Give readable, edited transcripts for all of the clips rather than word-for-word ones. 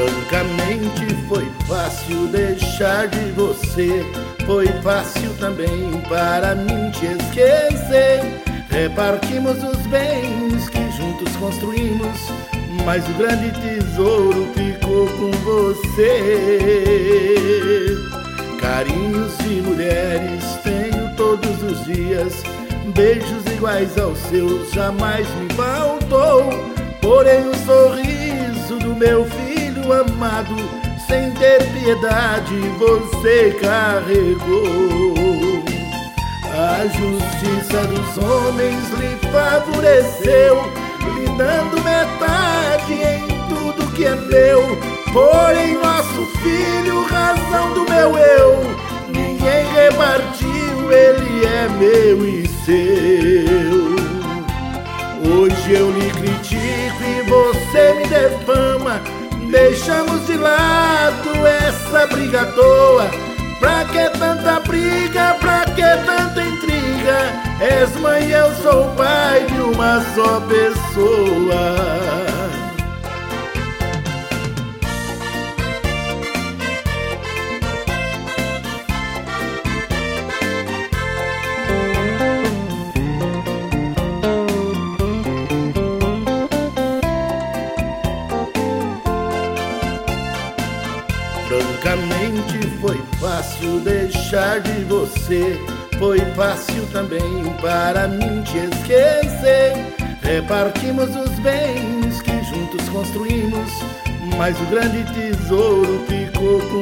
Francamente foi fácil deixar de você, foi fácil também para mim te esquecer. Repartimos os bens que juntos construímos, mas o grande tesouro ficou com você. Carinhos de mulheres tenho todos os dias, beijos iguais aos seus jamais me faltou. Porém o sorriso do meu filho amado, sem ter piedade, você carregou. A justiça dos homens lhe favoreceu, lhe dando metade em tudo que é meu. Porém nosso filho, razão do meu eu, ninguém repartiu, ele é meu e seu. Hoje eu lhe critico e você me defama, deixamos de lado essa briga à toa. Pra que tanta briga, pra que tanta intriga? És mãe, eu sou pai de uma só pessoa. Francamente foi fácil deixar de você, foi fácil também para mim te esquecer. Repartimos os bens que juntos construímos, mas o grande tesouro ficou com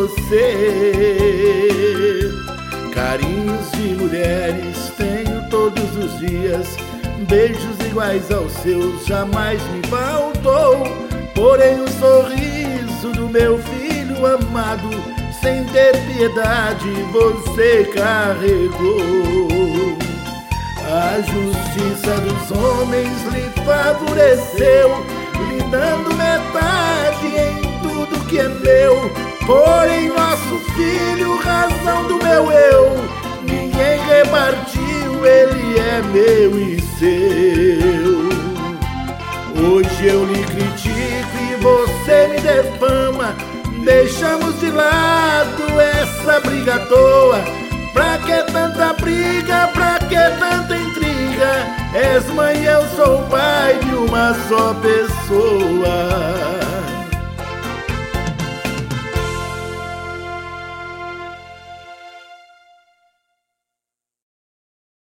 você. Carinhos de mulheres tenho todos os dias, beijos iguais aos seus jamais me faltou. Porém o sorriso do meu filho amado, sem ter piedade, você carregou. A justiça dos homens lhe favoreceu, lhe dando metade em tudo que é meu. Porém nosso filho, razão do meu eu, ninguém repartiu, ele é meu e seu. Hoje eu lhe critico e você me defama, deixamos de lado essa briga à toa. Pra que tanta briga, pra que tanta intriga? És mãe, eu sou pai de uma só pessoa.